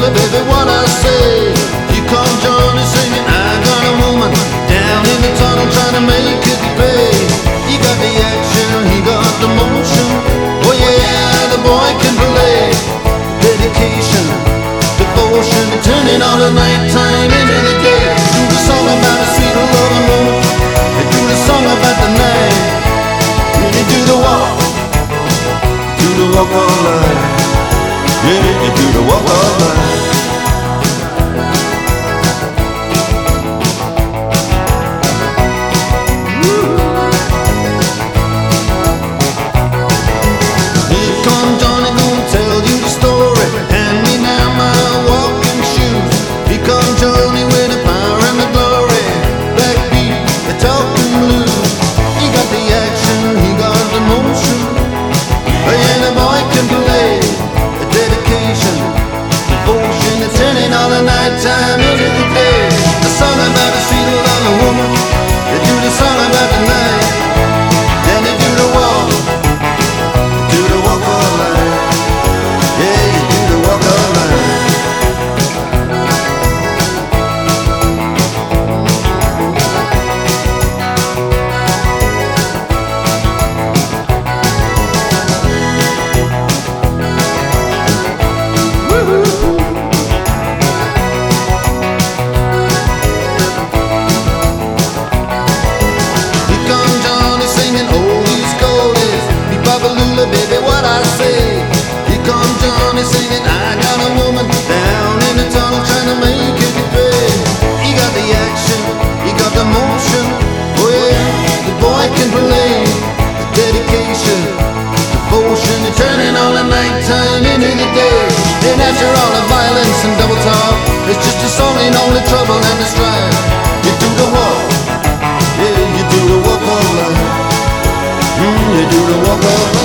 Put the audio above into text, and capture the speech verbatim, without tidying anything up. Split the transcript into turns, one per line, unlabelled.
baby, what I say. Here come Johnny singing, I got a woman down in the tunnel trying to make it pay. He got the action, he got the motion. Oh yeah, the boy can play. Dedication, devotion, turning all the nighttime into the day. Do the song about a sweet loving woman, and do the song about the night. Really do the walk, do the walk all night. Yeah, you do the walk all night. Time into the day, a song about a sweet loving woman. They do the song about the night, then they do the walk, do the walk all night. Yeah, you do the walk all night. Woo-hoo. Baby, what I say. Here comes Johnny singing, I got a woman down in the tunnel trying to make it pay. He got the action, he got the motion. Oh yeah, the boy can play. The dedication, devotion, and turning all the nighttime into the day. And after all the violence and double talk, it's just a song in all the trouble and the strife. You do the walk, yeah, you do the walk all night. Mm, you do the walk all night.